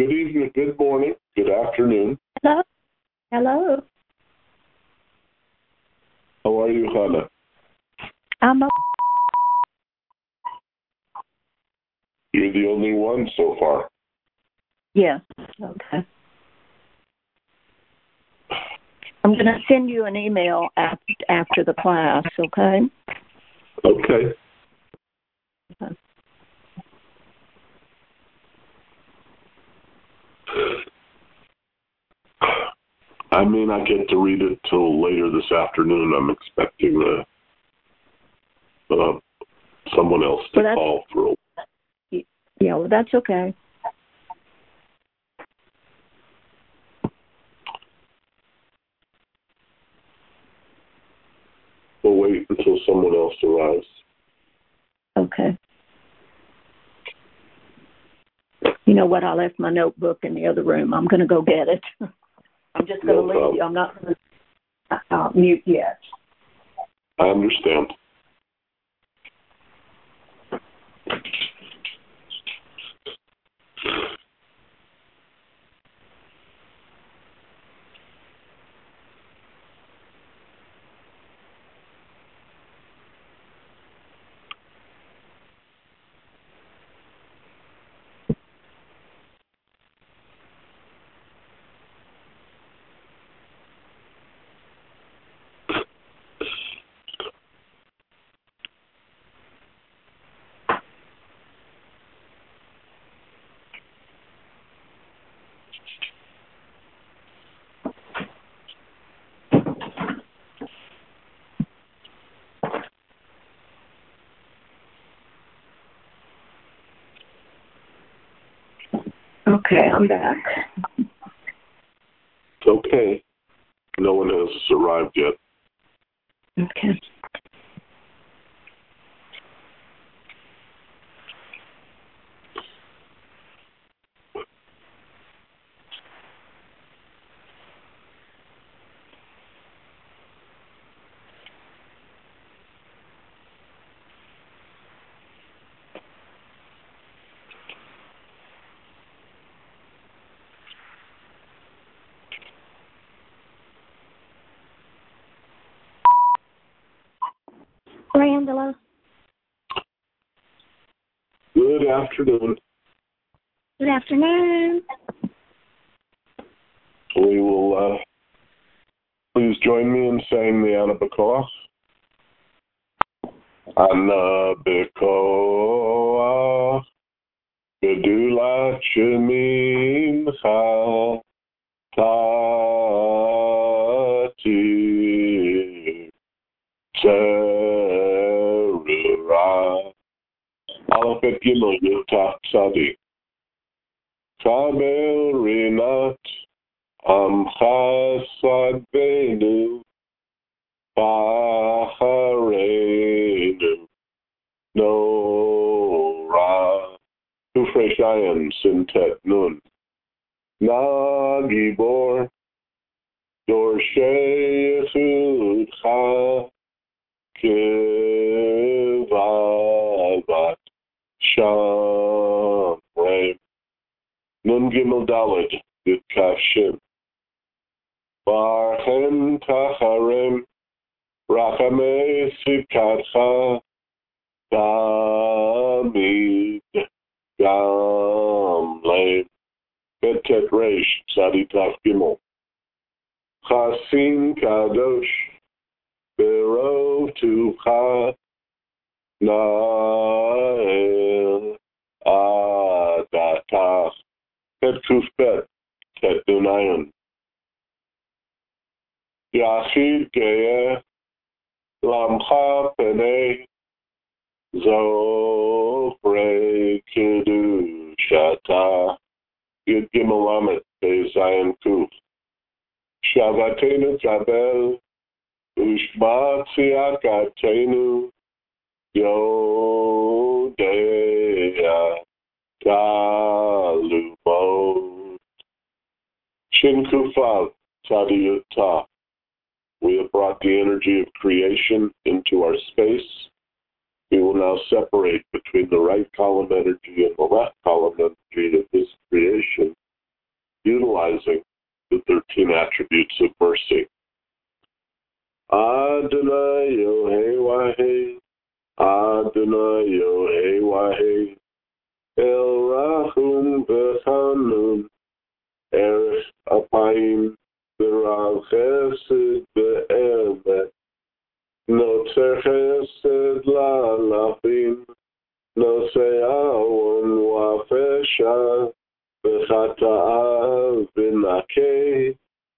Good evening, good morning, good afternoon. Hello. Hello. How are you, Hannah? I'm You're the only one so far. Yeah. Okay. I'm going to send you an email after the class, okay? Okay. I may not get to read it till later this afternoon. I'm expecting someone else to call for a Yeah, well, that's okay. We'll wait until someone else arrives. Okay. You know what? I left my notebook in the other room. I'm going to go get it. I'm just going to leave you. I'm not going to mute yet. I understand. Okay, I'm back. It's okay. No one has arrived yet. Okay. Angela. Good afternoon. Good afternoon. We will please join me in saying the Anabakoa. Anabakoa, Gedula Shemimcha, Tati, Terura, Alphabet Gimel Yotah Tzadi, Kabel Rinat, Amcha Sadbenu, Bahareinu, Nora, Ufreshayan, Sintet Nun, Nagibor, Dorshei Yechudcha, Kivavat, Shamrem, Nun Gimel Dalet, Yitkashim, Barchem Tacharem, Rachamei Sivkatcha, Damid, Gamleim, Betet Reish, Tzaditaf Gimel, Chasim Kadosh, Berov Tucha, Nael, Adatach, Bet Kufbet, Tet Dunayan, Yachid Geeh, Lamcha Penei, Zofre Kedushata, Yud Gimel Lamed, Bezayin Kuf, Shavatenu Kabel, Ushma Tziakatenu, Yodea, Galubot, Shin Kufav, Tzadiyutah. We have brought the energy of creation into our space. We will now separate between the right column energy and the left column energy of this creation utilizing the 13 attributes of mercy. Adonai Yohei Wahei, Adonai Yohei Wahei, El Rahum V'Chanun, Erech Apayim V'Rav Chesed V'Emet, Notzer Chesed La'alafim, Nosei Awon Wa'afesha, V'Chata'ah V'Nakeh.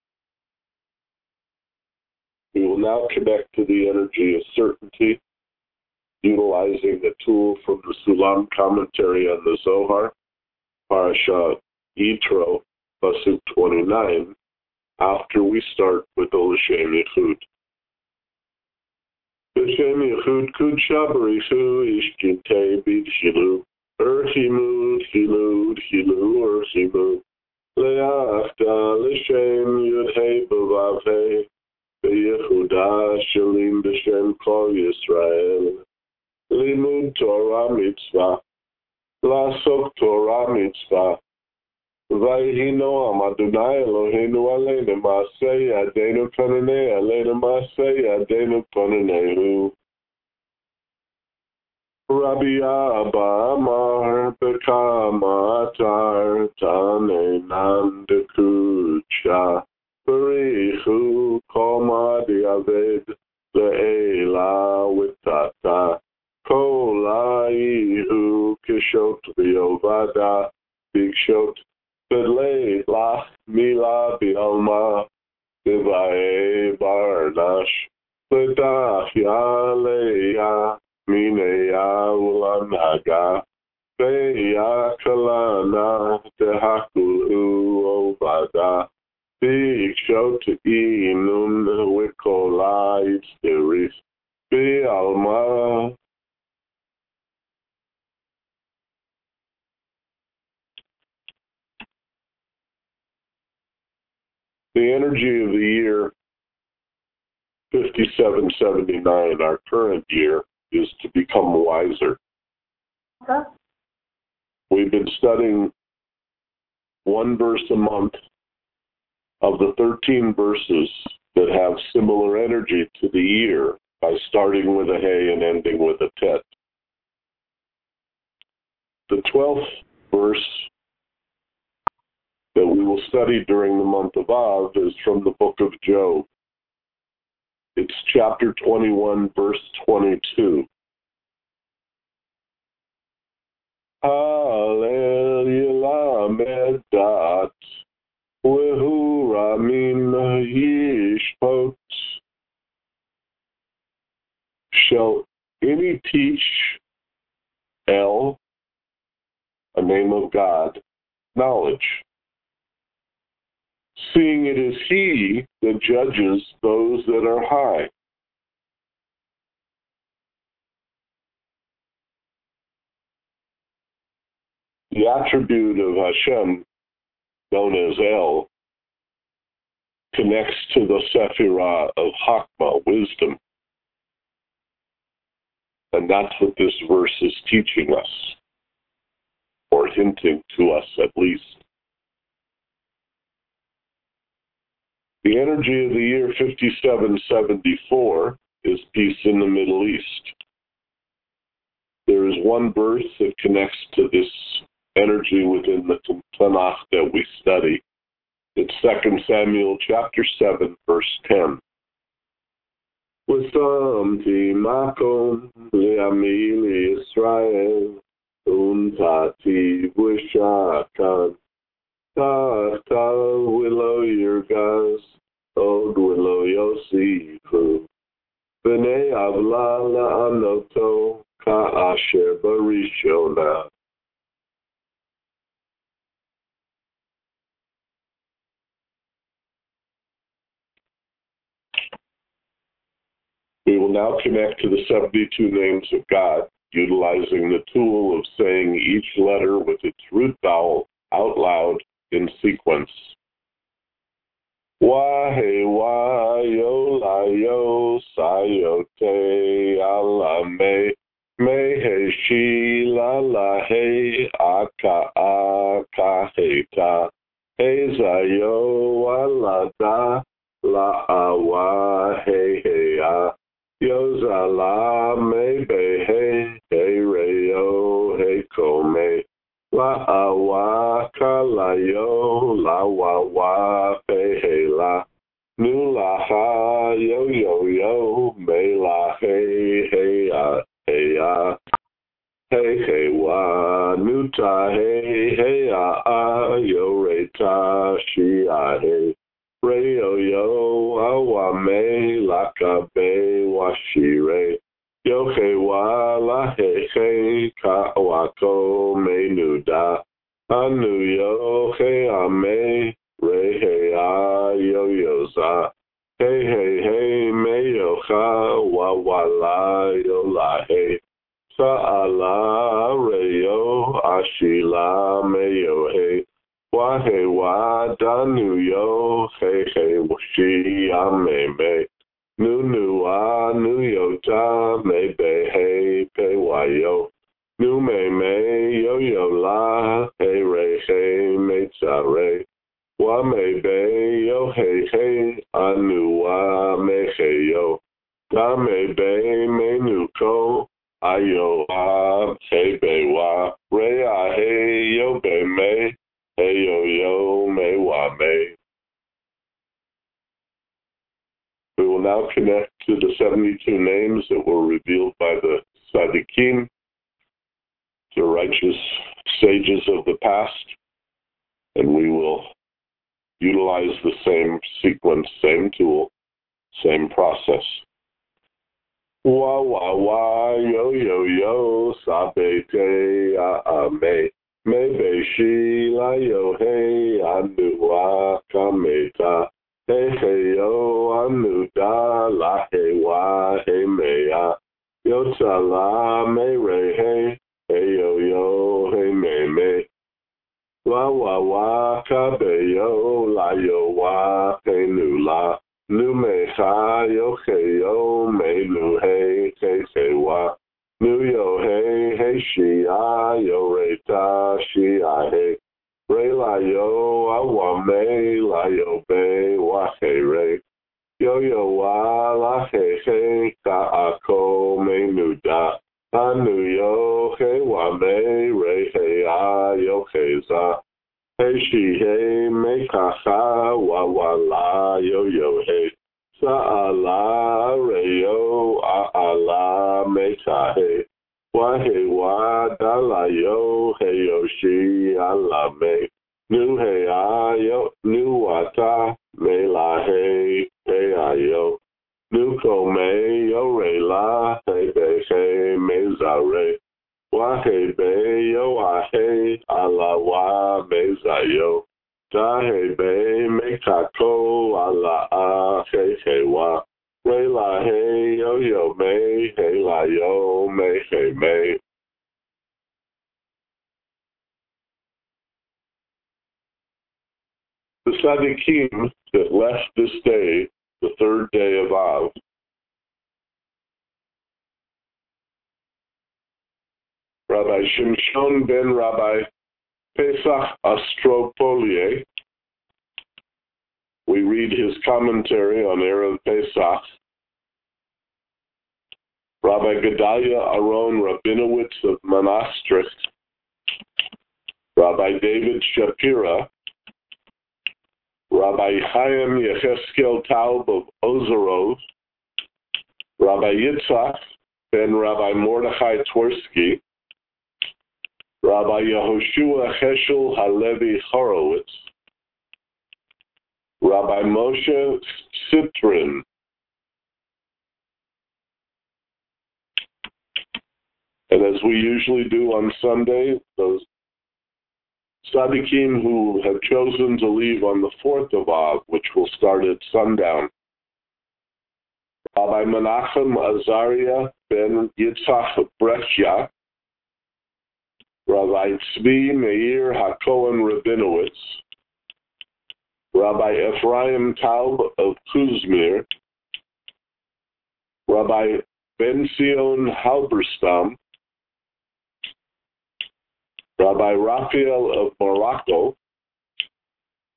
We will now connect to the energy of certainty, utilizing the tool from the Sulam commentary on the Zohar, Parashat Yitro, Pasuk 29, after we start with Olashem Yichud. B'Shem Yichud Kudsha B'Richu Ishkintei B'Chilu, Erchimu, Chilu, Chilu, Erchimu, Le'achta L'Shem Yudhei B'Vavhei, B'Yehuda Shalim B'Shem Kol Yisrael, Limud Torah Mitzvah, Lasok Torah Mitzvah, Vayhi Noam Adonai Eloheinu Aleinu Maaseh Yadeinu Konanei Aleinu Maaseh Yadeinu Konanehu. Rabbi Abba Amar Bekama Atar Tanenan Dekucha Barichu Koma Diaved Le'ela Witata Kolaihu Kishot Biovada Bigshot Bedlei Lach Mila Bialma Divae Barnash Bedach Yaleya Mineya Ulanaga Beya Kalana Tehakulu Ovada Bigshot Inun Wikola Itzteris Bialma. The energy of the year 5779, our current year, is to become wiser. Okay. We've been studying one verse a month of the 13 verses that have similar energy to the year by starting with a Hey and ending with a Tet. The 12th verse that we will study during the month of Av is from the book of Job. It's chapter 21, verse 22. Hallel Yelamed Dat Wehu Ramin Yishpot. Shall any teach El, a name of God, knowledge? Seeing it is he that judges those that are high. The attribute of Hashem, known as El, connects to the Sephirah of Chachma, wisdom. And that's what this verse is teaching us, or hinting to us at least. The energy of the year 5774 is peace in the Middle East. There is one verse that connects to this energy within the Tanakh that we study. It's 2 Samuel chapter 7, verse 10. V'samti makom le'ami Yisrael untati v'shakan Tal willow Yirgaz, Od willow Yosifu, B'nei Avla la'anoto, Ka'asher barishona. We will now connect to the 72 names of God, utilizing the tool of saying each letter with its root vowel out loud in sequence. Wahe wa yo la yo sayote alame mehe shi la la he aka aka heta Ezayo walada la awa he he a. Yozala me be he he reyo he kome. La awa kalayo la wa pe he la. Nu la ha yo yo yo me la he he a. Hey hey wa nuta hey hey yo re ta shi hey re yo awa me la ka be wa shi re yo hey wa la hey ka wa ko me nu da anu yo hey me re hey yo za hey me yo ha wa la yo la hey Sa'ala reyo ashila meyo he wahe wa danu yo he washi ameme nu a nu yo ta me be he pe wayo nu me yo la he re he me tsare wa me be yo he anu wa me he yo da me be me nu ko Ayo hey be wa re hey yo be me hey yo me wa me. We will now connect to the 72 names that were revealed by the Tzaddikim, the righteous sages of the past, and we will utilize the same sequence, same tool, same process. Wa, yo, sabe te me. Me be shi la yo hey, anu wa kameta. Hey, yo, anu da la hey wa hey me ya. Yo la me re hey yo, hey me. Wa, kabe yo, la yo wa hey nu la. Nu me ha yo he yo me nu he wa nu yo he shi yo re ta shi he re la yo wa me la yo be wa he re yo wa la he ka ko me nu da anu yo he wa me re he yo he za Hey she hey me kaha wa la yo hey sa ala re yo ala me ka hey wa da la yo hey yo she ala me nu hey yo nu wa ta me la hey yo nu ko me yo re la hey be me za re Wahe be yo ahe ala wa mezayo. Dahe be me kako ala a he wa. Re la he yo me he la yo me he me. The Tzaddikim that left this day, the third day of Av, Rabbi Shimshon ben Rabbi Pesach Astropolie. We read his commentary on Erev Pesach. Rabbi Gedalia Aron Rabinowitz of Monastrich, Rabbi David Shapira, Rabbi Chaim Yecheskel Taub of Ozerov, Rabbi Yitzhak ben Rabbi Mordechai Twersky, Rabbi Yehoshua Heschel Halevi Horowitz, Rabbi Moshe Sitrin, and as we usually do on Sunday, those Tzaddikim who have chosen to leave on the 4th of Av, which will start at sundown. Rabbi Menachem Azaria ben Yitzhak Brechya, Rabbi Tzvi Meir HaKohen Rabinowitz, Rabbi Ephraim Taub of Kuzmir, Rabbi Ben Zion Halberstam, Rabbi Raphael of Morocco,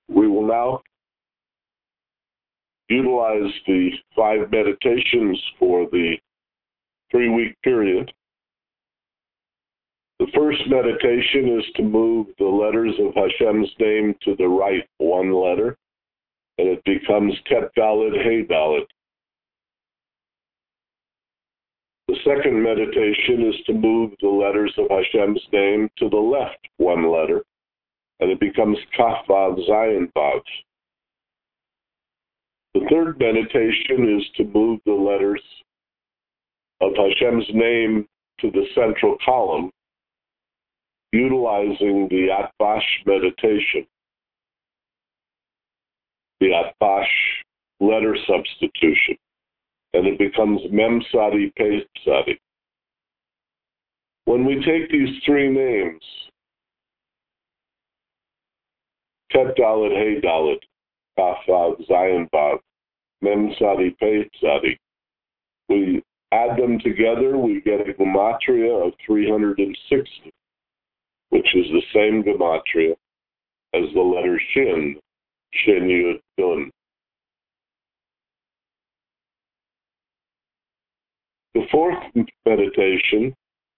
We will now utilize the 5 meditations for the 3-week period. The first meditation is to move the letters of Hashem's name to the right 1 letter, and it becomes Tet Dalet Hey Dalet. The second meditation is to move the letters of Hashem's name to the left 1 letter, and it becomes Kaf Vav Zayin Vav. The third meditation is to move the letters of Hashem's name to the central column, utilizing the Atbash meditation, the Atbash letter substitution, and it becomes Mem Sadi Pe Sadi. When we take these 3 names, Tet Dalet Hey Dalet, Kaf Vav Zayin Vav, Mem Sadi Pe Sadi, we add them together, we get a gematria of 360, which is the same gematria as the letter Shin, Shin Yud Nun. The fourth meditation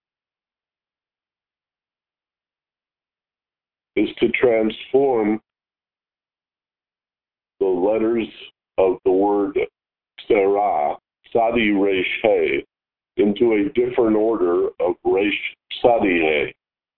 is to transform the letters of the word Sarah, Sadi Resh He, into a different order of Resh Sadi He.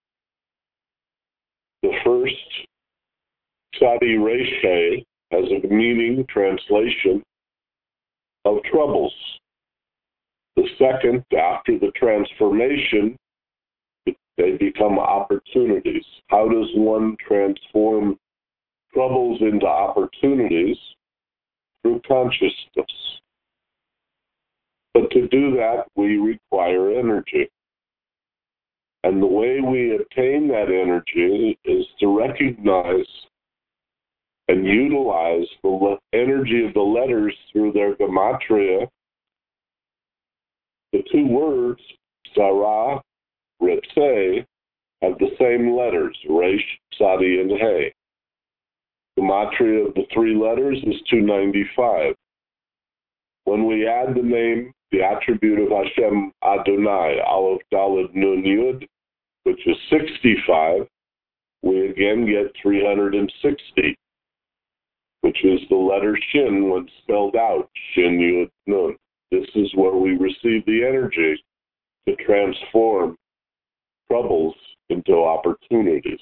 The first, Sadi Resh He, has a meaning, translation, of troubles. The second, after the transformation, they become opportunities. How does one transform troubles into opportunities? Through consciousness. But to do that, we require energy. And the way we obtain that energy is to recognize and utilize the energy of the letters through their gematria. The 2 words, Sarah, Ritzeh, have the same letters, Resh, Sadi, and He. Gematria of the 3 letters is 295. When we add the name, the attribute of Hashem Adonai, Aleph Dalet Nun Yud, which is 65, we again get 360, which is the letter Shin when spelled out, Shin Yud Nun. This is where we receive the energy to transform troubles into opportunities.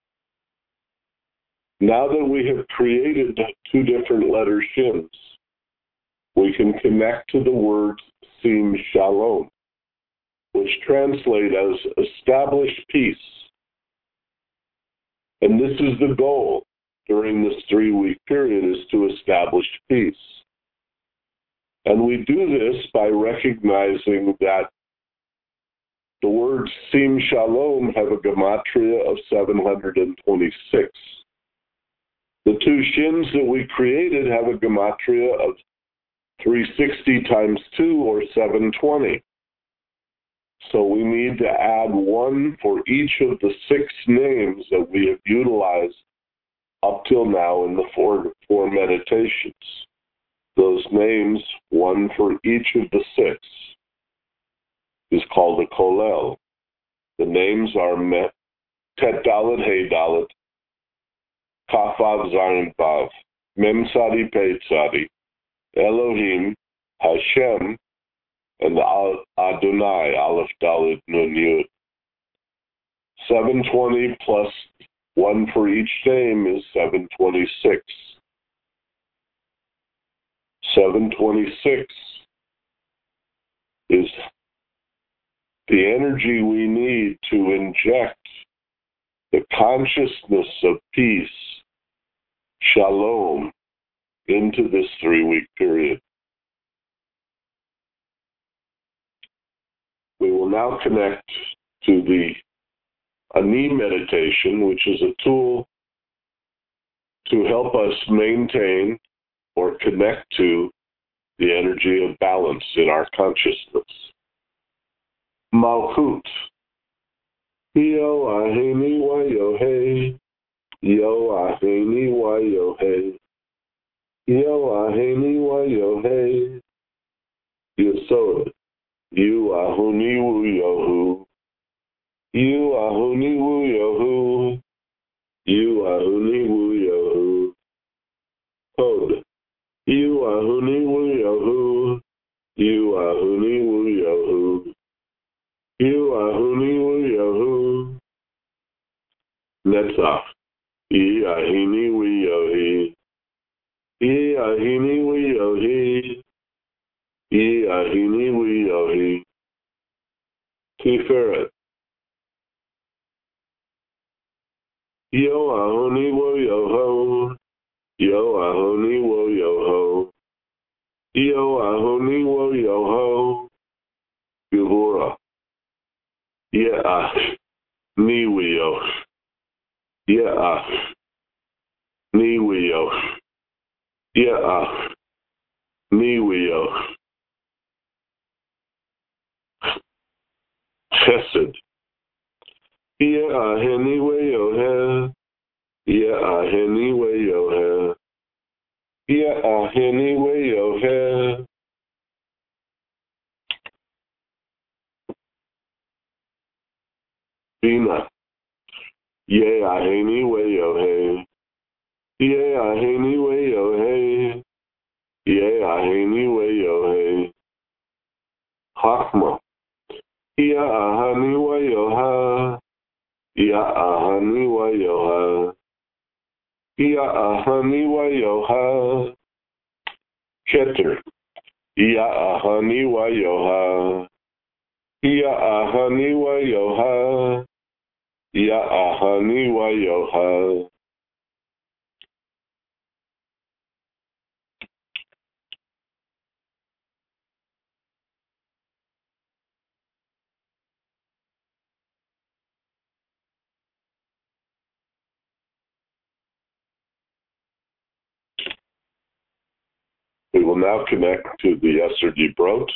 Now that we have created 2 different letter Shins, we can connect to the words Sim Shalom, which translate as establish peace. And this is the goal during this 3-week period, is to establish peace. And we do this by recognizing that the words Sim Shalom have a gematria of 726. The 2 Shins that we created have a gematria of 360 times 2, or 720. So we need to add 1 for each of the 6 names that we have utilized up till now in the 4 meditations. Those names, 1 for each of the 6, is called a Kolel. The names are Tet Dalet Hey Dalet, Kaf Vav Zayin Vav, Mem Sadi Pe Sadi, Elohim, Hashem, and Adonai, Aleph Dalet Nun Yud. 720 plus 1 for each name is 726. 726 is the energy we need to inject the consciousness of peace, shalom, into this 3-week period. We will now connect to the Ani meditation, which is a tool to help us maintain or connect to the energy of balance in our consciousness. Malchut. Yo aheni wa yohei. Yo aheni wa yo hey. Yo aheni wa yo hey. Yesod. You ahuni wu yo hu. You ahuni wu yo hu. You ahuni wu yo hu. Hod. You ahuni wu yo hu. You ahuni wu yo hu. You ahuni wu yo hu. Netzach. Ye ahini wu yo he. Ye ahini wu yo he. Ye ahini wu yo he. Tiferet. Yo ahoni wo yo ho. Yo ahoni wo yo ho. Yo ahoni wo yo ho. Gevura. Yeah, ni wio. Yeah, ni wio. Yeah, ni wio. Chesed. Yeah, anyway yo he. Yeah, anyway yo he. Yeah, anyway yo he. Bina. Yeah, anyway yo he. Yeah, anyway yo he. Yeah, anyway yo he. Hakma. Yeah, anyway yo ha. Yeah, anyway yo ha. Ya ahani wa yoha keter. Ya ahani wa yoha. Ya ahani wa yoha. Ya ahani wa yoha. We will now connect to the Yesterday Brot.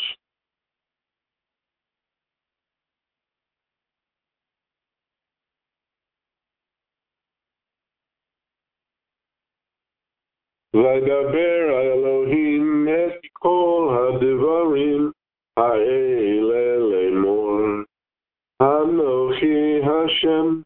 Vaydaber Elohim et kol hadivarim ha'ele lemor. Anochi Hashem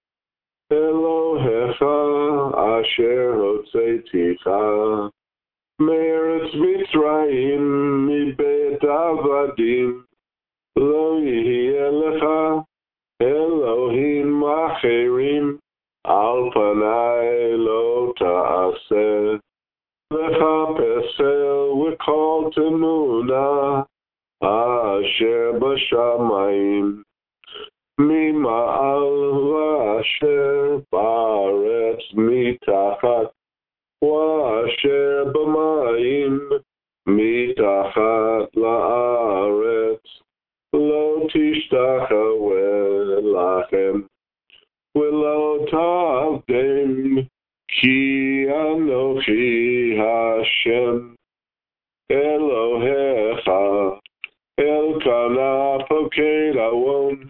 Elohecha asher hotzeiticha. Meretz Mitzrayim mibet avadim lo yihye lecha Elohim acherim al panai lo ta'aseh lecha pesel v'kol tenuna asher b'shamayim mima'al v'asher ba'aretz mitachat Washer b'mayim mitachat la'aretz lo tishtachaweh lachem v'lo ta'avdem ki anochi Hashem Elohecha Elkanah poked awon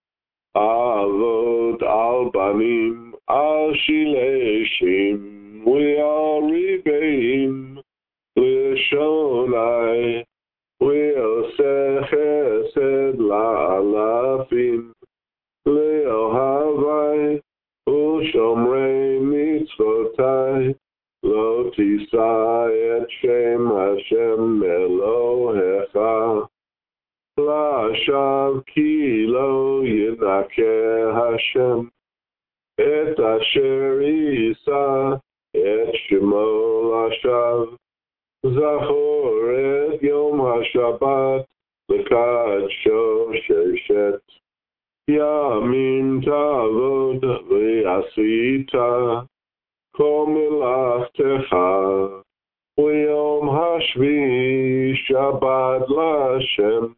avod al banim al shileshim we are rebayim, Lishonai, we'll say chesed la'alafim, Le'ohavai, Ushomrei mitzvotai, Lo tisa et shem Hashem Elohecha, La'ashav ki lo yinakeh Hashem, Et asher yisa, Et Shemo Lashav Zachor Et Yom HaShabbat L'Kadsho Sheshet Yamim Ta'avod V'Yasita Kol Melachtecha V'Yom HaShvi Shabbat L'Hashem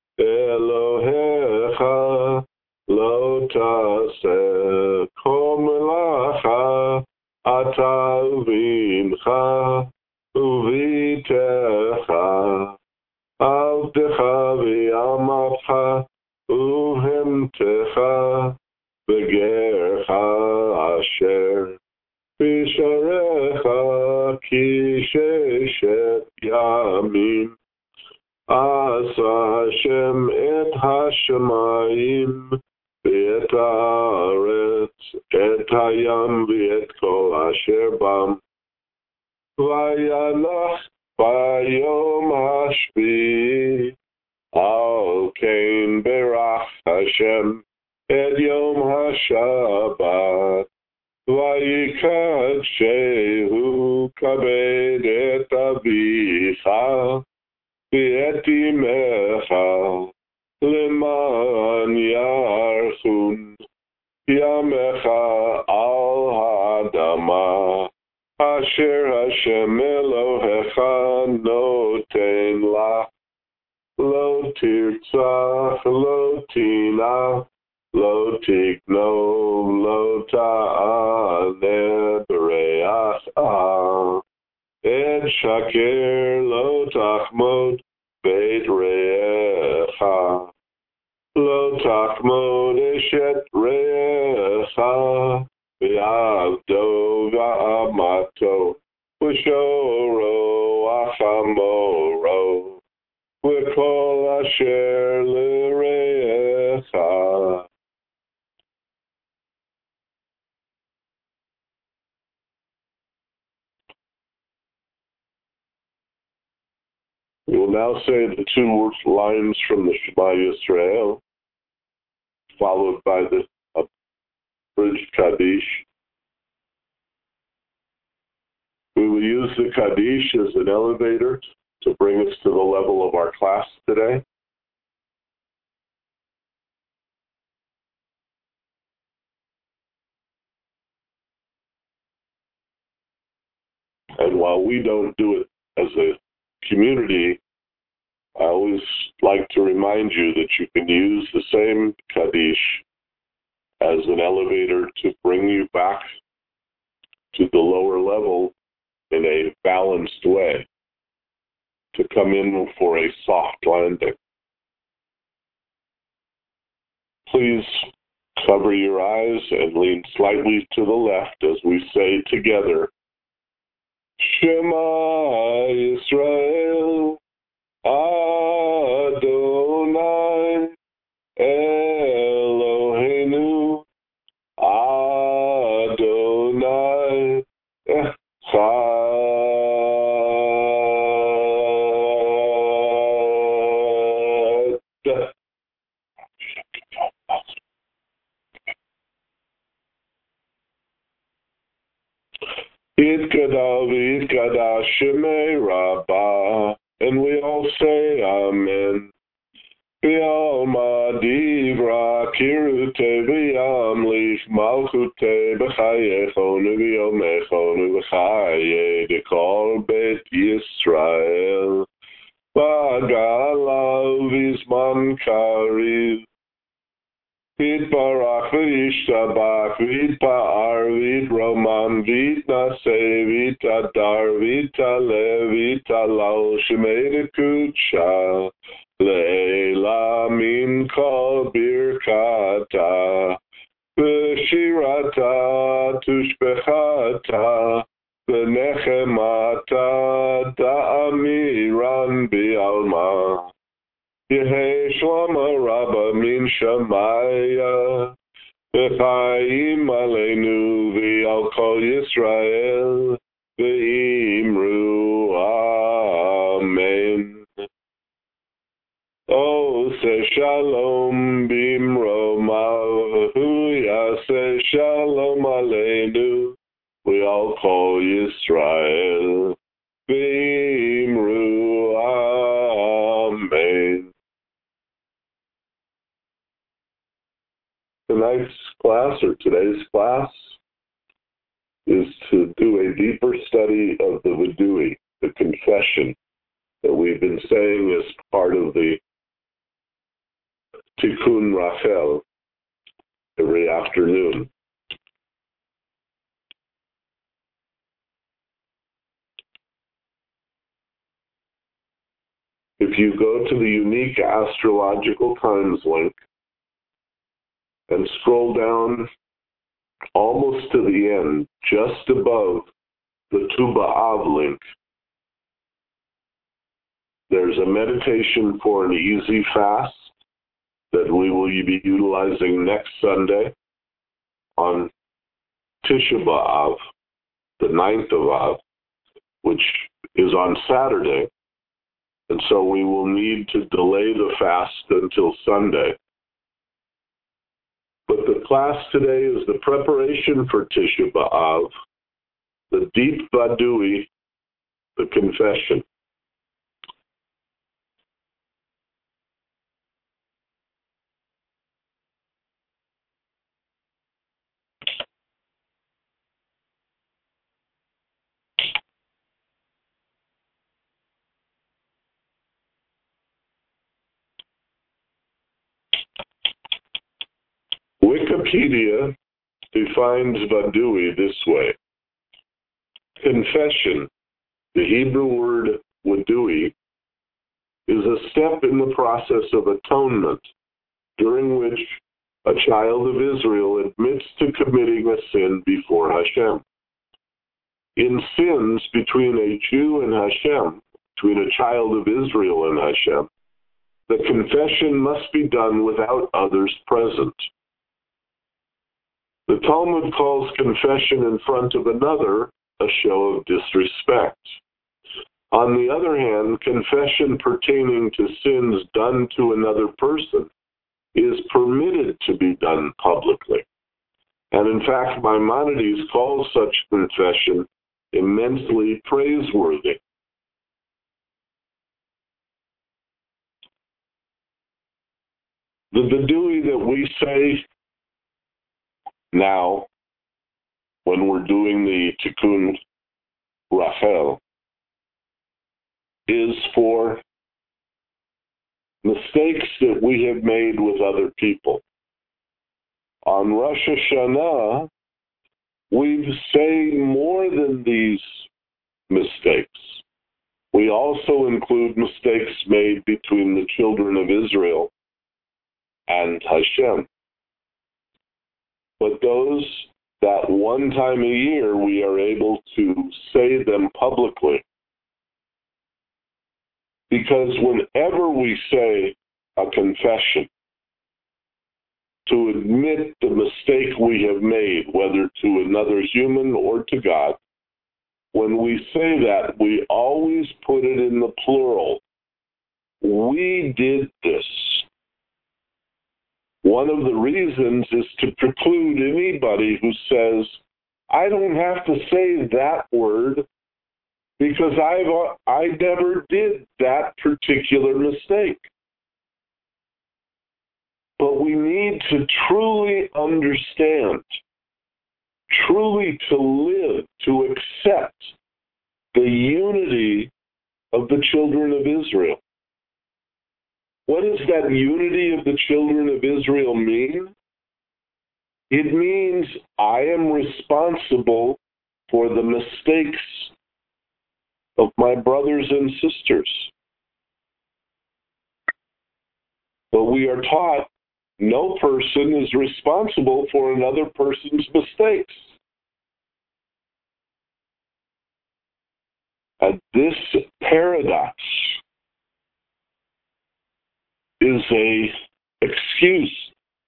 Elohecha Lo Ta'aseh Kol Melacha Ata uvincha uvitecha avdecha v'yamatcha uhemtecha v'gercha asher ששת ימים עשה השם את השמיים ואת הארץ, את הים ואת כל אשר בם. וינח ביום השביעי, על כן ברך השם את יום השבת, ויקדשהו, כבד את אביך ואת אמך, למען יארכון ימיך על האדמה, אשר השם אלוהיך נותן לך. לא תרצח, לא תנח, לא תגנוב, לא תענה ברעך, את שקר לא תחמוד בית רעך, לא תחמוד אשת רעך, ועבדו ואמתו, ושורו וחמורו, וכל אשר לרעך. We will now say the two lines from the Shema Yisrael, followed by the abridged Kaddish. We will use the Kaddish as an elevator to bring us to the level of our class today. And while we don't do it as a community, I always like to remind you that you can use the same Kaddish as an elevator to bring you back to the lower level in a balanced way, to come in for a soft landing. Please cover your eyes and lean slightly to the left as we say together, Shema Yisrael, Adonai Eloheinu, Adonai Echad. Yitkadav Shemei Rabbah, and we all say Amen. B'alma divra kirute v'yamlich malchute b'chayechonu v'yomechonu v'chaye dekol bet Yisrael v'agalav v'zman kariv V'itbarach v'yishtabach v'itpa'ar v'yitroman v'yitnaseh v'yitadar v'yitaleh v'yitalal shemei dekudsha le'ela min kol birkata v'shirata tushbechata v'nechemata da'amiran bi'alma Yehi Shlama Rabba min Shamaya, V'chaim aleinu v'al kol Yisrael, v'imru Amen. Ose Shalom bimromav, hu yaseh Shalom aleinu, v'al kol Yisrael, v'imru Amen. Tonight's class, or today's class, is to do a deeper study of the Vidui, the confession that we've been saying as part of the Tikkun Rachel every afternoon. If you go to the unique astrological times link, and scroll down almost to the end, just above the Tu B'Av link, There's a meditation for an easy fast that we will be utilizing next Sunday on Tisha B'Av, the 9th of Av, which is on Saturday. And so we will need to delay the fast until Sunday. But the class today is the preparation for Tisha B'Av, the Deep Vadui, the confession. Wikipedia defines Vadui this way. Confession, the Hebrew word Wadui, is a step in the process of atonement during which a child of Israel admits to committing a sin before Hashem. In sins between a Jew and Hashem, between a child of Israel and Hashem, the confession must be done without others present. The Talmud calls confession in front of another a show of disrespect. On the other hand, confession pertaining to sins done to another person is permitted to be done publicly. And in fact, Maimonides calls such confession immensely praiseworthy. The Vadui that we say now, when we're doing the Tikkun Rachel, is for mistakes that we have made with other people. On Rosh Hashanah, we say more than these mistakes. We also include mistakes made between the children of Israel and Hashem. But those, that one time a year, we are able to say them publicly. Because whenever we say a confession, to admit the mistake we have made, whether to another human or to God, when we say that, we always put it in the plural. We did this. One of the reasons is to preclude anybody who says, I don't have to say that word because I never did that particular mistake. But we need to truly understand, truly to live, to accept the unity of the children of Israel. What does that unity of the children of Israel mean? It means I am responsible for the mistakes of my brothers and sisters. But we are taught no person is responsible for another person's mistakes. And this paradox is an excuse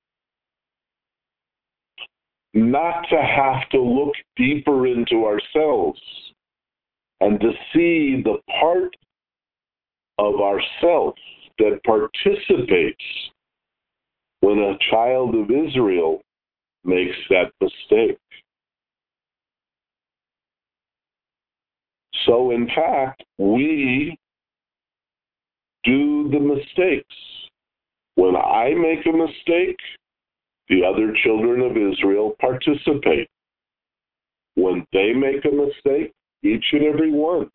not to have to look deeper into ourselves and to see the part of ourself that participates when a child of Israel makes that mistake. So in fact, we do the mistakes. When I make a mistake, the other children of Israel participate. When they make a mistake, each and every one,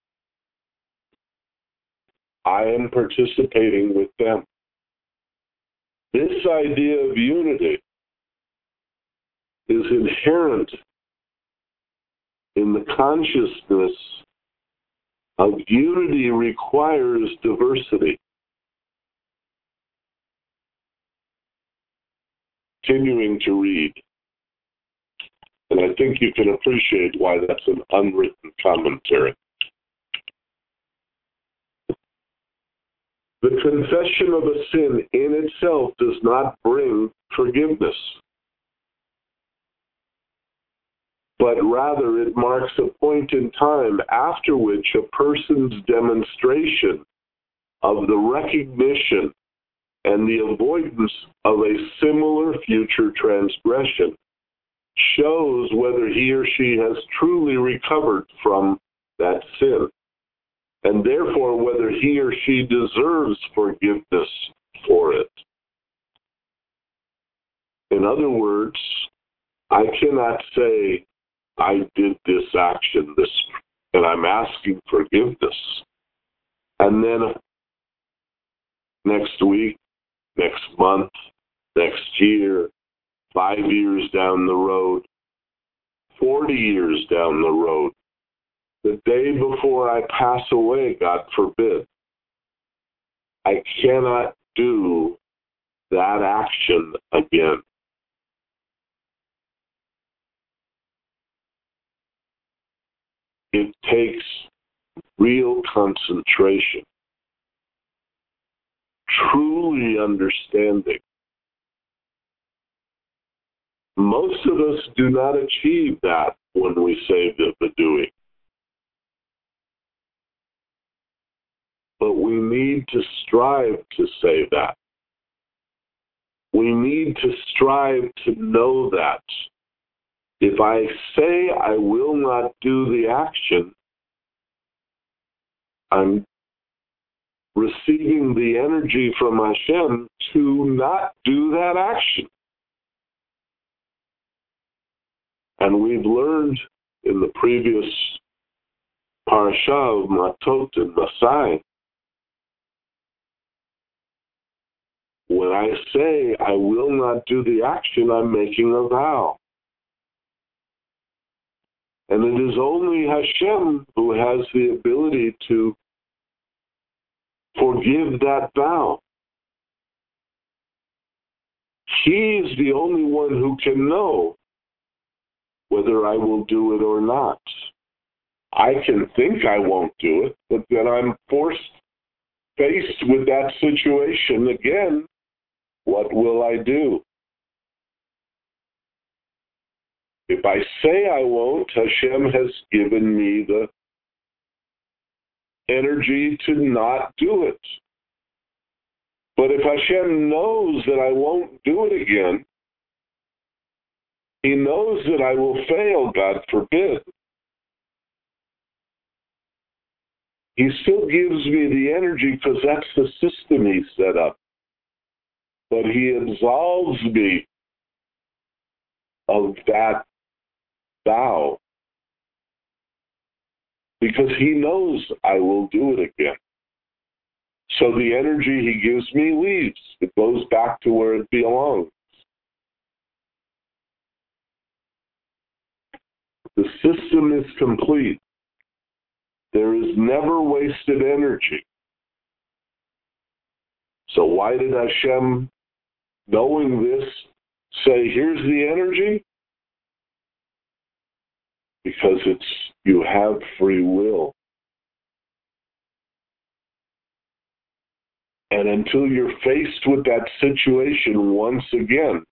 I am participating with them. This idea of unity is inherent in the consciousness of unity requires diversity. Continuing to read. And I think you can appreciate why that's an unwritten commentary. The confession of a sin in itself does not bring forgiveness, but rather it marks a point in time after which a person's demonstration of the recognition and the avoidance of a similar future transgression shows whether he or she has truly recovered from that sin, and therefore whether he or she deserves forgiveness for it. In other words, I cannot say, I did this action, and I'm asking forgiveness, and then next week, next month, next year, 5 years down the road, 40 years down the road, the day before I pass away, God forbid, I cannot do that action again. It takes real concentration, truly understanding. Most of us do not achieve that when we say the doing. But we need to strive to say that. We need to strive to know that. If I say I will not do the action, I'm receiving the energy from Hashem to not do that action. And we've learned in the previous parasha of Matot and Masai, when I say I will not do the action, I'm making a vow. And it is only Hashem who has the ability to forgive that vow. He is the only one who can know whether I will do it or not. I can think I won't do it, but then I'm faced with that situation again. What will I do? If I say I won't, Hashem has given me the energy to not do it. But if Hashem knows that I won't do it again, He knows that I will fail, God forbid. He still gives me the energy because that's the system He set up. But He absolves me of that vow because He knows I will do it again. So the energy He gives me leaves. It goes back to where it belongs. The system is complete. There is never wasted energy. So why did Hashem, knowing this, say, here's the energy? Because you have free will. And until you're faced with that situation once again,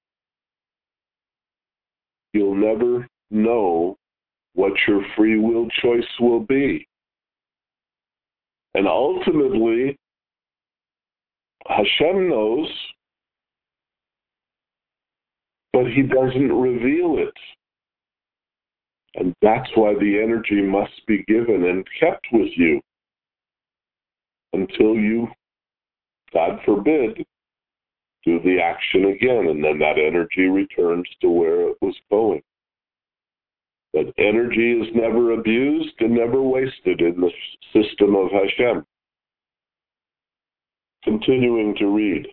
you'll never know what your free will choice will be. And ultimately, Hashem knows, but He doesn't reveal it. And that's why the energy must be given and kept with you until you, God forbid, do the action again, and then that energy returns to where it was going. That energy is never abused and never wasted in the system of Hashem. Continuing to read.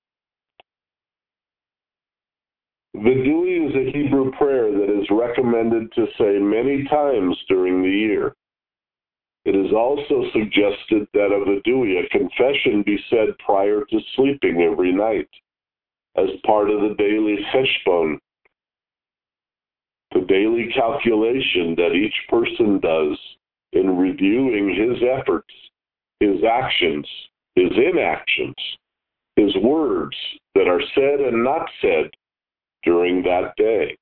Vidui is a Hebrew prayer that is recommended to say many times during the year. It is also suggested that a Vidui, a confession, be said prior to sleeping every night as part of the daily cheshbon, the daily calculation that each person does in reviewing his efforts, his actions, his inactions, his words that are said and not said during that day.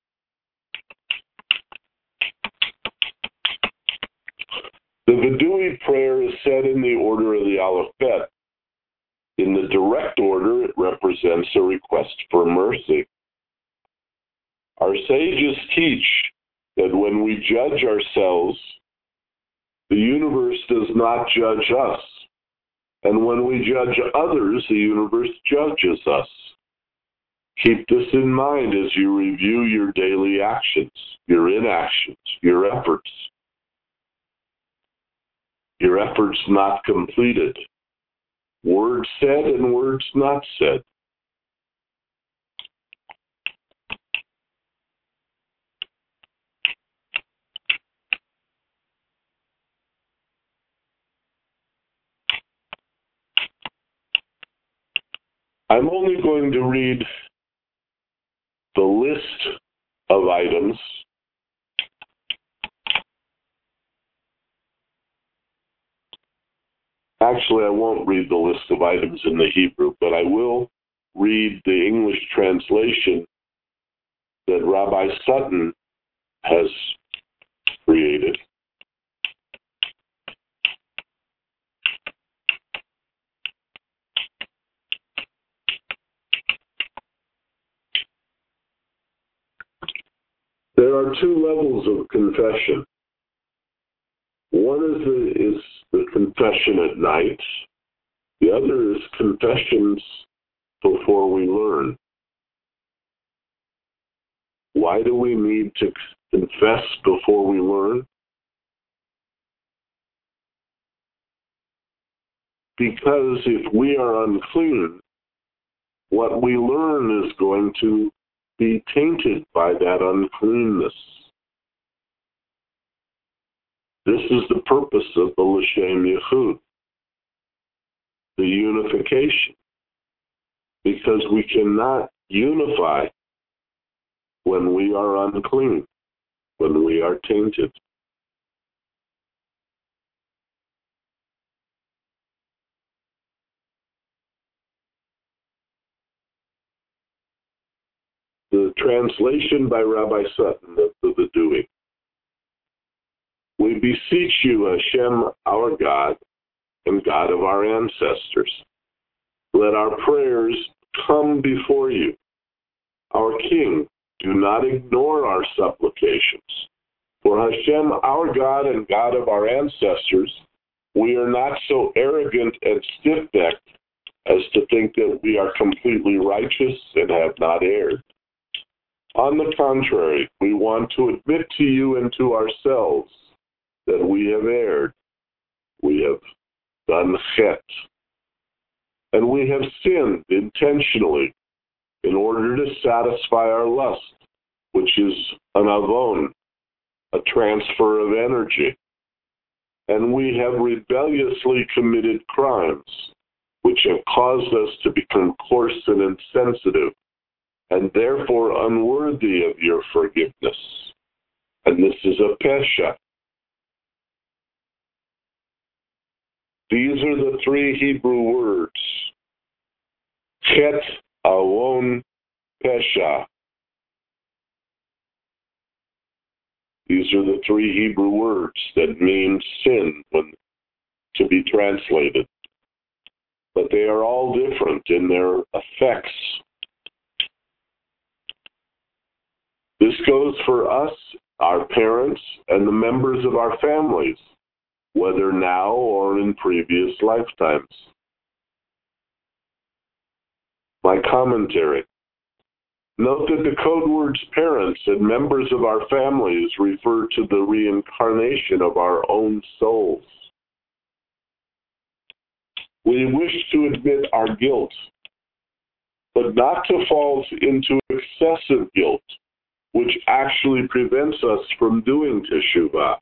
The Vidui prayer is said in the order of the Aleph Bet. In the direct order, it represents a request for mercy. Our sages teach that when we judge ourselves, the universe does not judge us. And when we judge others, the universe judges us. Keep this in mind as you review your daily actions, your inactions, your efforts. Your efforts not completed. Words said and words not said. I'm only going to read the list of items Actually, I won't read the list of items in the Hebrew, but I will read the English translation that Rabbi Sutton has created. There are two levels of confession. One is the confession at night. The other is confessions before we learn. Why do we need to confess before we learn? Because if we are unclean, what we learn is going to be tainted by that uncleanness. This is the purpose of the L'Shem Yichud, the unification, because we cannot unify when we are unclean, when we are tainted. The translation by Rabbi Sutton of the Vidui. We beseech you, Hashem, our God, and God of our ancestors. Let our prayers come before you. Our King, do not ignore our supplications. For Hashem, our God and God of our ancestors, we are not so arrogant and stiff-necked as to think that we are completely righteous and have not erred. On the contrary, we want to admit to you and to ourselves that we have erred. We have done chet. And we have sinned intentionally in order to satisfy our lust, which is an avon, a transfer of energy. And we have rebelliously committed crimes, which have caused us to become coarse and insensitive, and therefore unworthy of your forgiveness. And this is a pesha. These are the three Hebrew words. Chet, avon, pesha. These are the three Hebrew words that mean sin when to be translated. But they are all different in their effects. This goes for us, our parents, and the members of our families, whether now or in previous lifetimes. My commentary. Note that the code words parents and members of our families refer to the reincarnation of our own souls. We wish to admit our guilt, but not to fall into excessive guilt, which actually prevents us from doing teshuvah.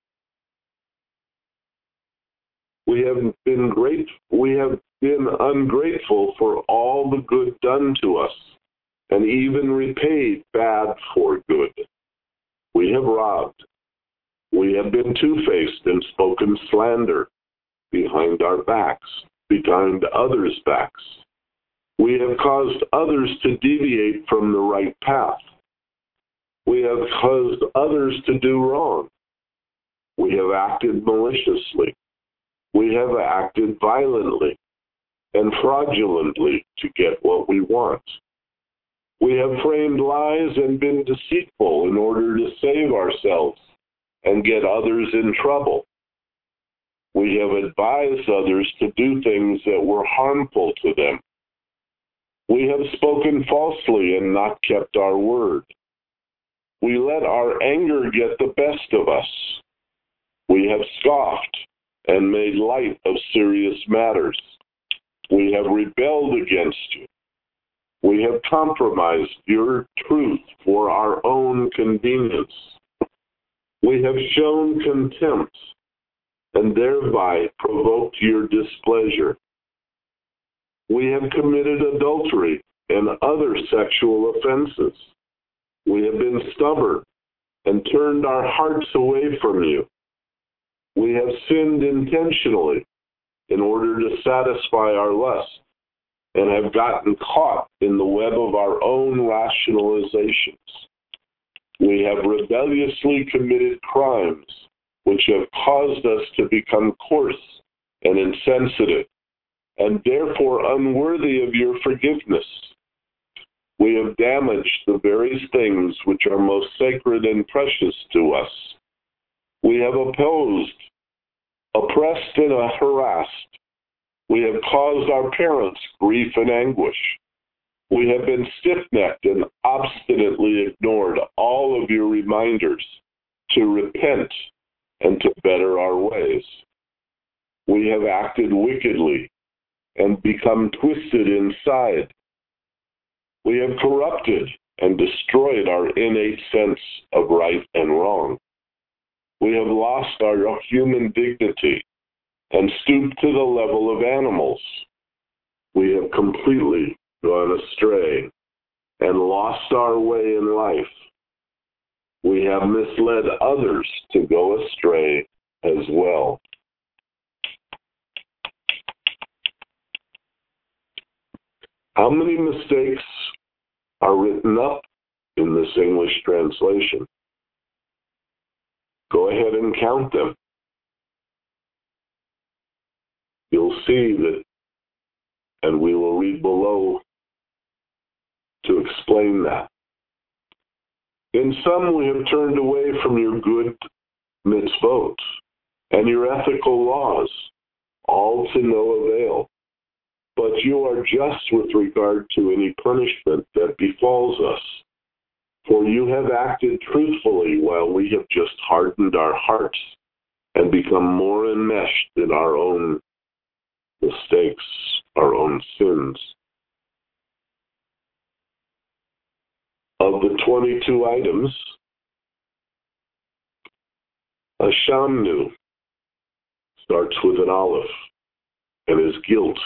We have been ungrateful for all the good done to us, and even repaid bad for good. We have robbed. We have been two-faced and spoken slander behind our backs. behind others' backs. We have caused others to deviate from the right path. We have caused others to do wrong. We have acted maliciously. We have acted violently and fraudulently to get what we want. We have framed lies and been deceitful in order to save ourselves and get others in trouble. We have advised others to do things that were harmful to them. We have spoken falsely and not kept our word. We let our anger get the best of us. We have scoffed and made light of serious matters. We have rebelled against you. We have compromised your truth for our own convenience. We have shown contempt and thereby provoked your displeasure. We have committed adultery and other sexual offenses. We have been stubborn and turned our hearts away from you. We have sinned intentionally in order to satisfy our lust and have gotten caught in the web of our own rationalizations. We have rebelliously committed crimes which have caused us to become coarse and insensitive and therefore unworthy of your forgiveness. We have damaged the very things which are most sacred and precious to us. We have opposed, oppressed, and harassed. We have caused our parents grief and anguish. We have been stiff-necked and obstinately ignored all of your reminders to repent and to better our ways. We have acted wickedly and become twisted inside. We have corrupted and destroyed our innate sense of right and wrong. We have lost our human dignity and stooped to the level of animals. We have completely gone astray and lost our way in life. We have misled others to go astray as well. How many mistakes are written up in this English translation? Go ahead and count them. You'll see that, and we will read below to explain that. In some, we have turned away from your good mitzvot and your ethical laws, all to no avail. But you are just with regard to any punishment that befalls us. For you have acted truthfully while we have just hardened our hearts and become more enmeshed in our own mistakes, our own sins. Of the 22 items, Ashamnu starts with an aleph and is guilt.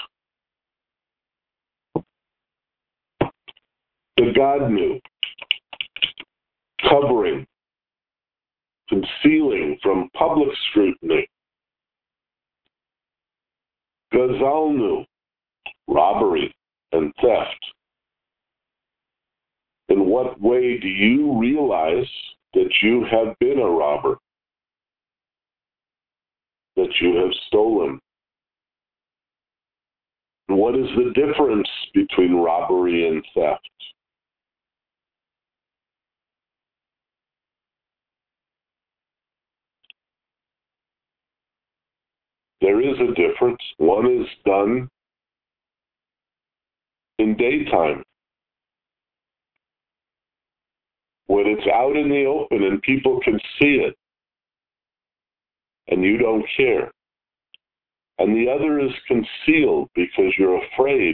The Gadnu, covering, concealing from public scrutiny. Gazalnu, robbery and theft. In what way do you realize that you have been a robber? That you have stolen? And what is the difference between robbery and theft? There is a difference. One is done in daytime, when it's out in the open and people can see it, and you don't care. And the other is concealed because you're afraid,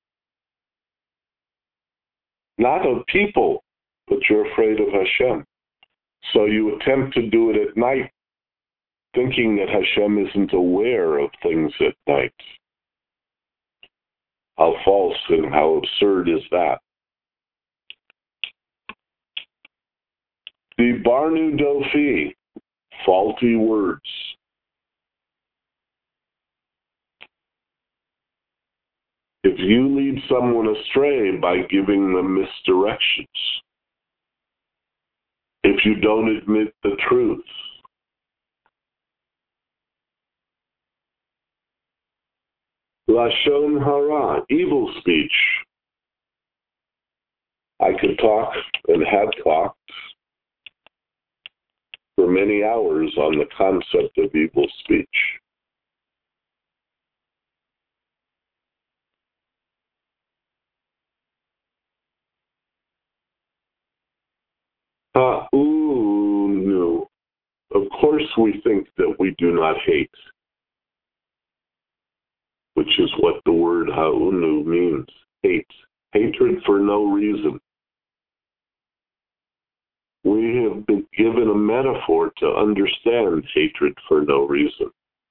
not of people, but you're afraid of Hashem. So you attempt to do it at night, thinking that Hashem isn't aware of things at night. How false and how absurd is that? The Barnu Dofi, faulty words. If you lead someone astray by giving them misdirections, if you don't admit the truth, Lashon hara, evil speech. I could talk and had talked for many hours on the concept of evil speech. Ha'unu. Of course we think that we do not hate, which is what the word ha'unu means. Hate. Hatred for no reason. We have been given a metaphor to understand hatred for no reason.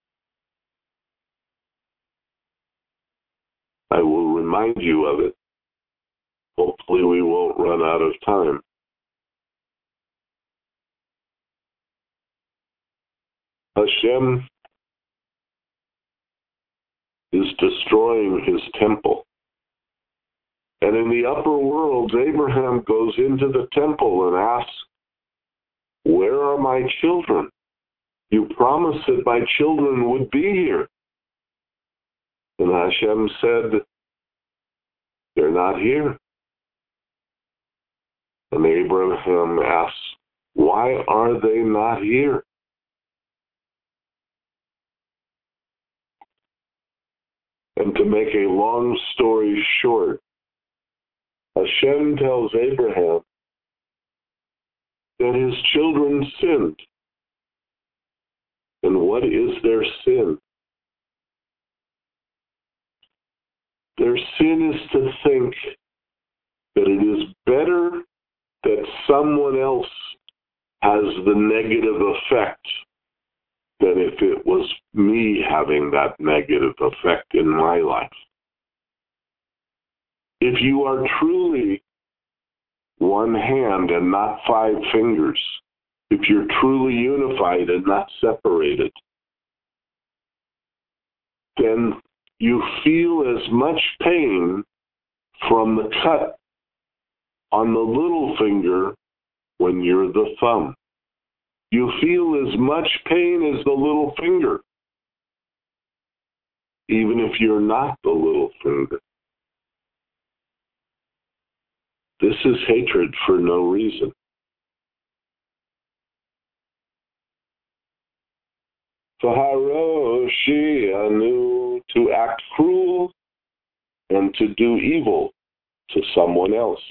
I will remind you of it. Hopefully we won't run out of time. Hashem is destroying his temple. And in the upper worlds, Abraham goes into the temple and asks, "Where are my children? You promised that my children would be here." And Hashem said, "They're not here." And Abraham asks, "Why are they not here?" And to make a long story short, Hashem tells Abraham that his children sinned. And what is their sin? Their sin is to think that it is better that someone else has the negative effect than if it was me having that negative effect in my life. If you are truly one hand and not five fingers, if you're truly unified and not separated, then you feel as much pain from the cut on the little finger when you're the thumb. You feel as much pain as the little finger, even if you're not the little finger. This is hatred for no reason. Faharoshi anu, to act cruel and to do evil to someone else.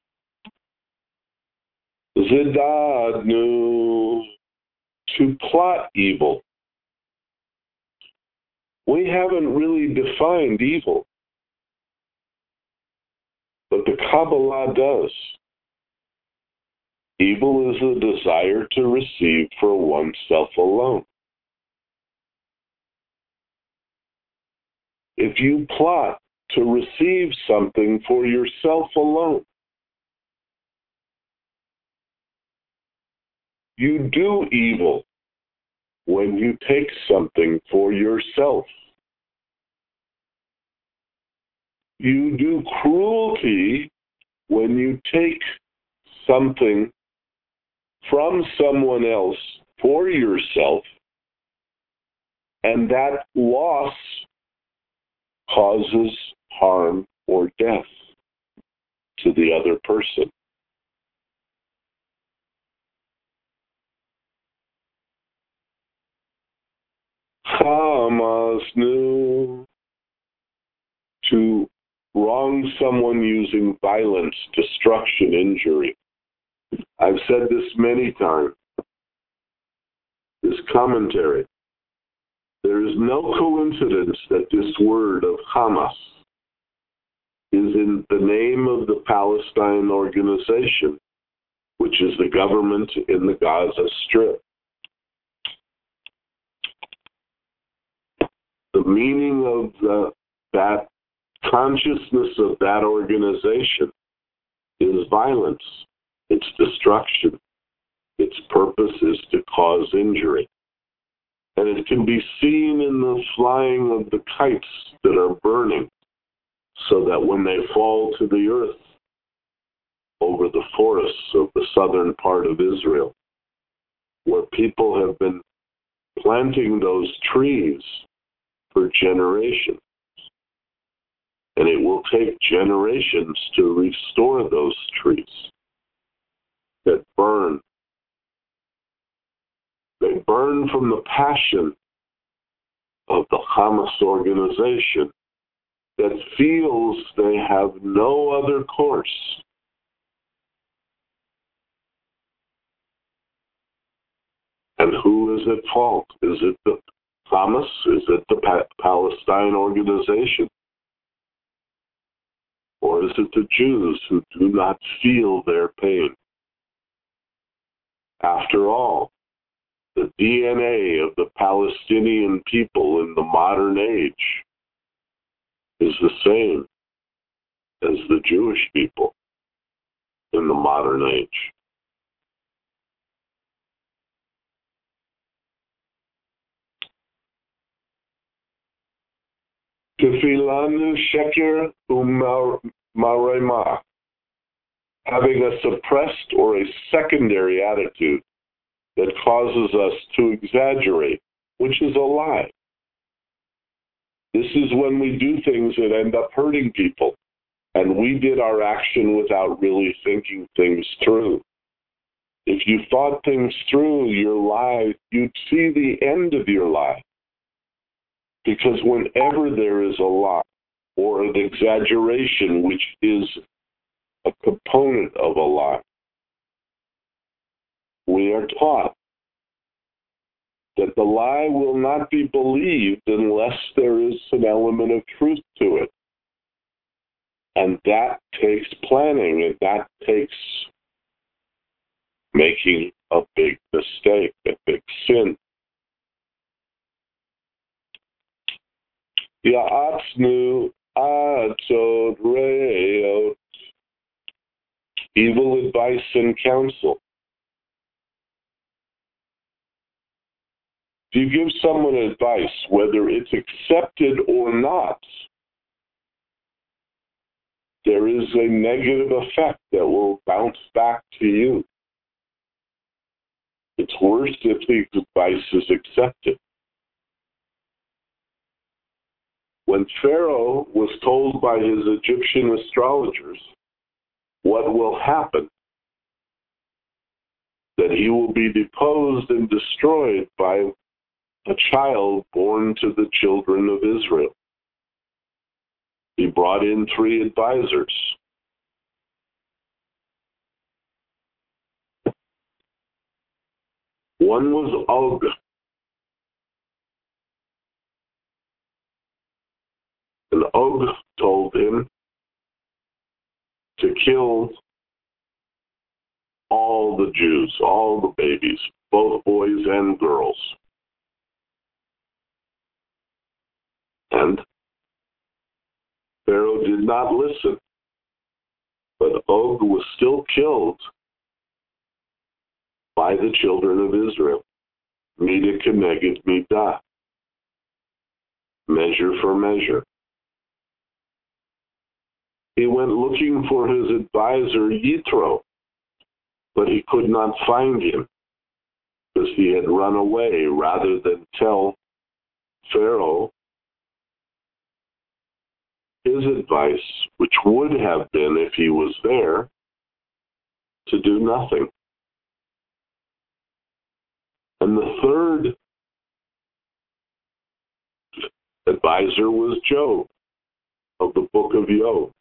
Zidadnu, to plot evil. We haven't really defined evil, but the Kabbalah does. Evil is a desire to receive for oneself alone. If you plot to receive something for yourself alone, you do evil when you take something for yourself. You do cruelty when you take something from someone else for yourself, and that loss causes harm or death to the other person. Hamasnu, to wrong someone using violence, destruction, injury. I've said this many times. This commentary. There is no coincidence that this word of Hamas is in the name of the Palestine organization, which is the government in the Gaza Strip. The meaning of that consciousness of that organization is violence. It's destruction. Its purpose is to cause injury. And it can be seen in the flying of the kites that are burning. so that when they fall to the earth over the forests of the southern part of Israel, where people have been planting those trees for generations, and it will take generations to restore those trees that burn. They burn from the passion of the Hamas organization that feels they have no other course and who is at fault? Is it the Hamas? Is it the Palestine organization? Or is it the Jews who do not feel their pain? After all, the DNA of the Palestinian people in the modern age is the same as the Jewish people in the modern age. Tefilanu sheker u'marema, having a suppressed or a secondary attitude that causes us to exaggerate, which is a lie. This is when we do things that end up hurting people, and we did our action without really thinking things through. If you thought things through, your lie, you'd see the end of your lie. Because whenever there is a lie or an exaggeration, which is a component of a lie, we are taught that the lie will not be believed unless there is an element of truth to it. And that takes planning, and that takes making a big mistake, a big sin. Ya'atznu atzot re'ot, evil advice and counsel. If you give someone advice, whether it's accepted or not, there is a negative effect that will bounce back to you. It's worse if the advice is accepted. When Pharaoh was told by his Egyptian astrologers what will happen, that he will be deposed and destroyed by a child born to the children of Israel, he brought in 3 advisors. One was Og. And Og told him to kill all the Jews, all the babies, both boys and girls. And Pharaoh did not listen, but Og was still killed by the children of Israel. Mida keneged midah, measure for measure. He went looking for his advisor Yitro, but he could not find him because he had run away rather than tell Pharaoh his advice, which would have been, if he was there, to do nothing. And the third advisor was Job, of the book of Job.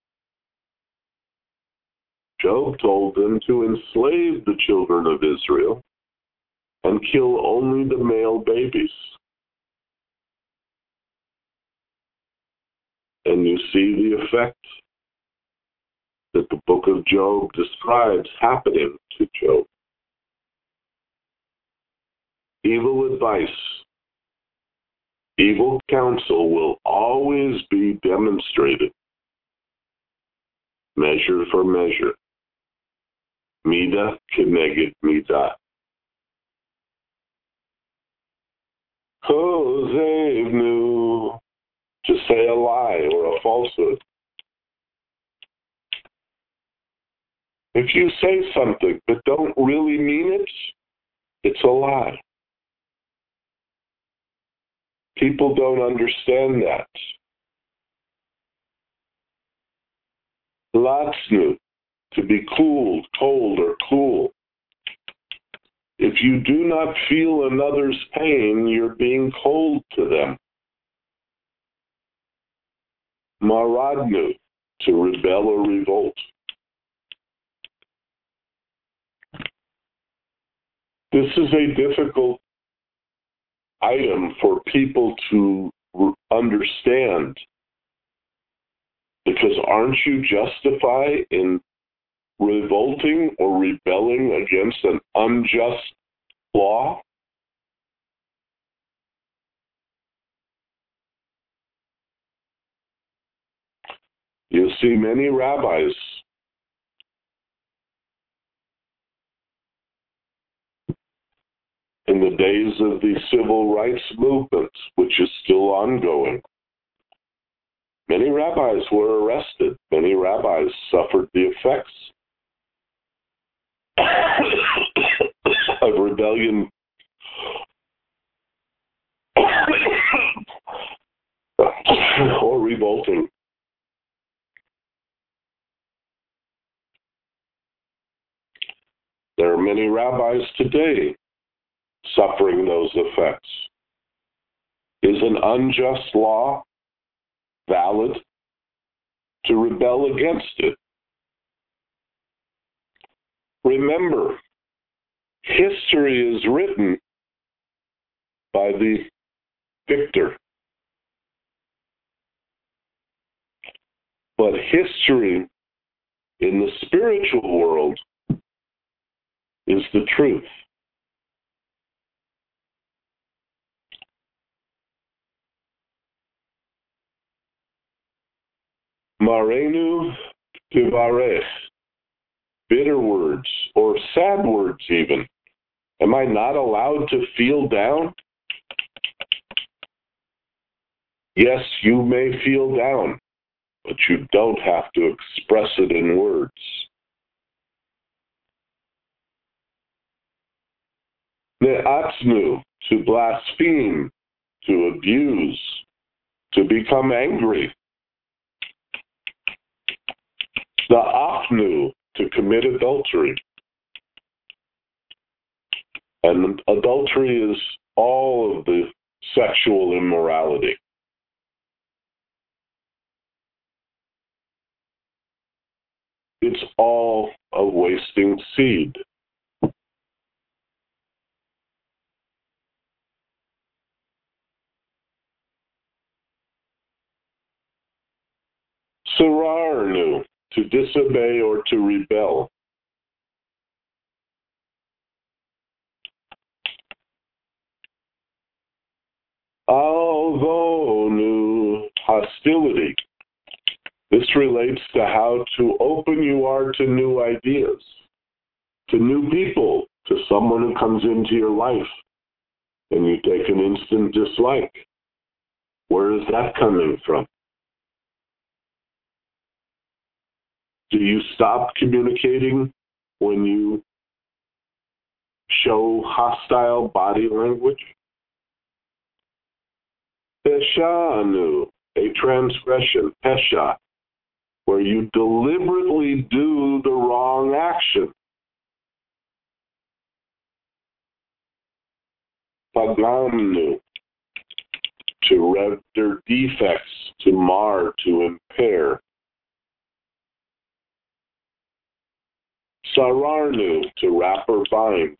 Job told them to enslave the children of Israel and kill only the male babies. And you see the effect that the book of Job describes happening to Job. Evil advice, evil counsel will always be demonstrated, measure for measure. Mida keneged midah. Kozevnu, to say a lie or a falsehood. If you say something but don't really mean it, it's a lie. People don't understand that. Latsnu, to be cooled, cold, or cool. If you do not feel another's pain, you're being cold to them. Maradnu, to rebel or revolt. This is a difficult item for people to understand, because aren't you justified in revolting or rebelling against an unjust law? You see many rabbis in the days of the civil rights movement, which is still ongoing. Many rabbis were arrested. Many rabbis suffered the effects of rebellion or revolting. There are many rabbis today suffering those effects. Is an unjust law valid to rebel against it? Remember, history is written by the victor. But history in the spiritual world is the truth. Marenu tivarech, bitter words or sad words even. Am I not allowed to feel down? Yes, you may feel down, but you don't have to express it in words. Ne'atznu, to blaspheme, to abuse, to become angry. Na'afnu, to commit adultery. And adultery is all of the sexual immorality. It's all a wasting seed. Sararnu, to disobey or to rebel. Alvonu, hostility. This relates to how to open you are to new ideas, to new people, to someone who comes into your life and you take an instant dislike. Where is that coming from? Do you stop communicating when you show hostile body language? Peshanu, a transgression, pesha, where you deliberately do the wrong action. Pagamnu, to render defects, to mar, to impair. Sararnu, to wrap or bind.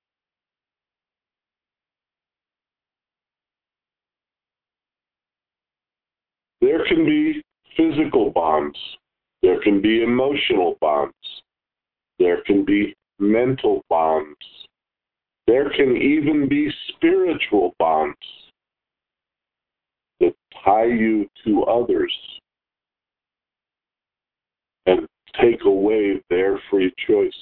There can be physical bonds. There can be emotional bonds. There can be mental bonds. There can even be spiritual bonds that tie you to others and take away their free choice.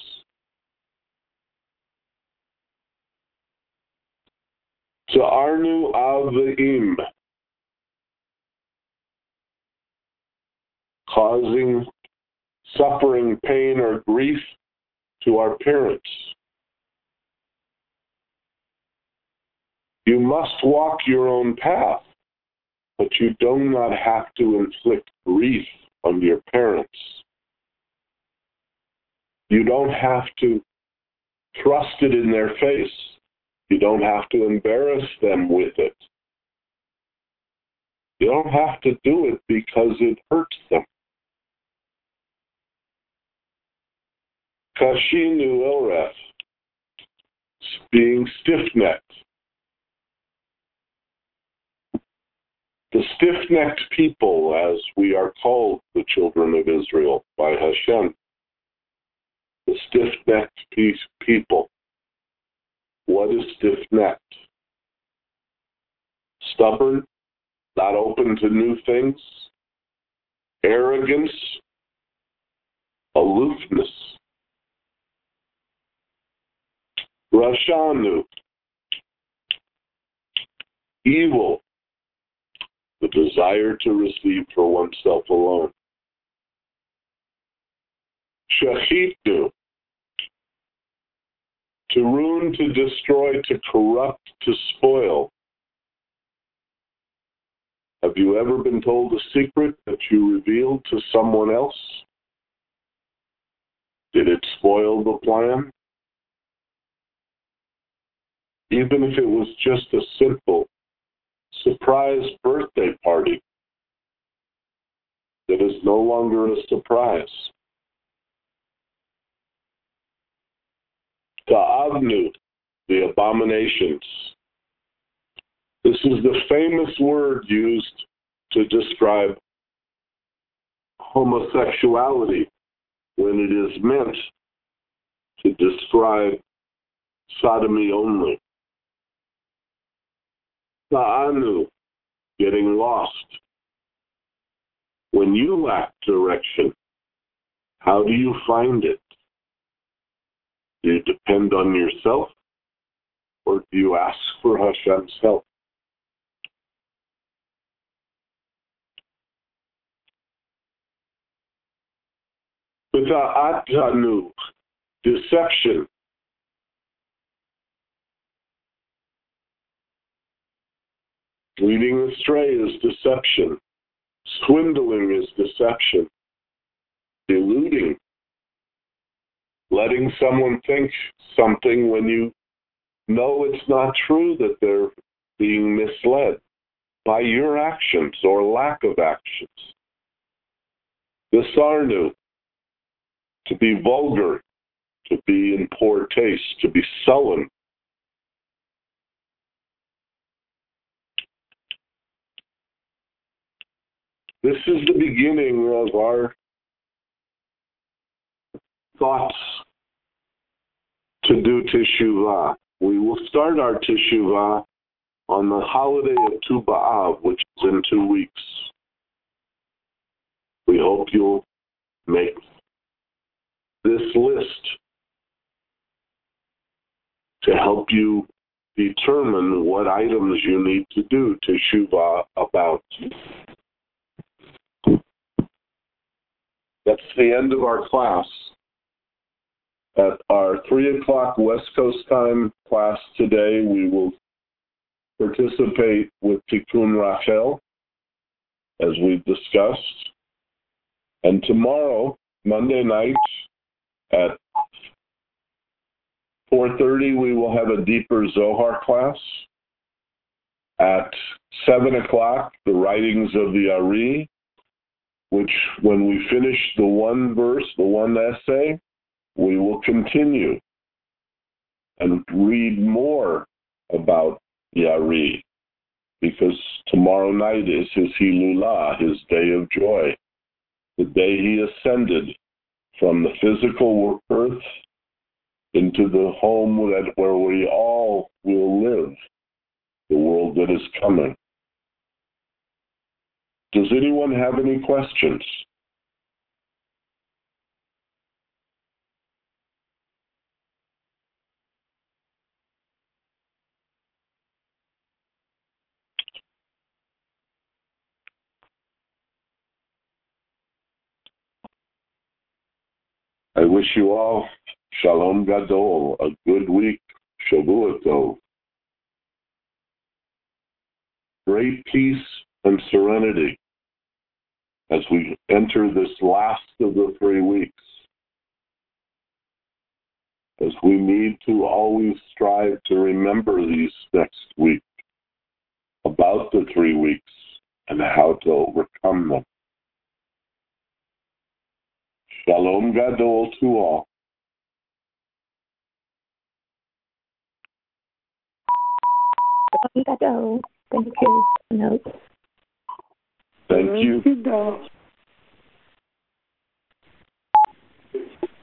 Za'arnu avim, causing suffering, pain, or grief to our parents. You must walk your own path, but you do not have to inflict grief on your parents. You don't have to thrust it in their face. You don't have to embarrass them with it. You don't have to do it because it hurts them. Kashinu Ilref, being stiff-necked. The stiff-necked people, as we are called the children of Israel by Hashem, the stiff-necked people. What is stiff-necked? Stubborn, not open to new things, arrogance, aloofness. Rashanu, evil, the desire to receive for oneself alone. Shachitnu, to ruin, to destroy, to corrupt, to spoil. Have you ever been told a secret that you revealed to someone else? Did it spoil the plan? Even if it was just a simple surprise birthday party that is no longer a surprise. Ta'avnu, the abominations. This is the famous word used to describe homosexuality when it is meant to describe sodomy only. Ta'anu, getting lost. When you lack direction, how do you find it? Do you depend on yourself, or do you ask for Hashem's help? Ta'atanu, deception. Leading astray is deception. Swindling is deception. Deluding. Letting someone think something when you know it's not true, that they're being misled by your actions or lack of actions. Desarnu, to be vulgar, to be in poor taste, to be sullen. This is the beginning of our thoughts to do Teshuvah. We will start our Teshuvah on the holiday of Tu B'Av, which is in 2 weeks. We hope you'll make this list to help you determine what items you need to do Teshuvah about. That's the end of our class. At our 3 o'clock West Coast time class today, we will participate with Tikkun Rachel, as we've discussed. And tomorrow, Monday night, at 4:30, we will have a deeper Zohar class. At 7 o'clock, the writings of the Ari, which when we finish the one verse, the one essay, we will continue and read more about Yari, because tomorrow night is his Hilulah, his day of joy, the day he ascended from the physical earth into the home where we all will live, the world that is coming. Does anyone have any questions? I wish you all Shalom Gadol, a good week. Shavua Tov. Great peace and serenity as we enter this last of the 3 weeks. As we need to always strive to remember these next week about the 3 weeks and how to overcome them. Shalom Gadol to all. Thank you. Thank you.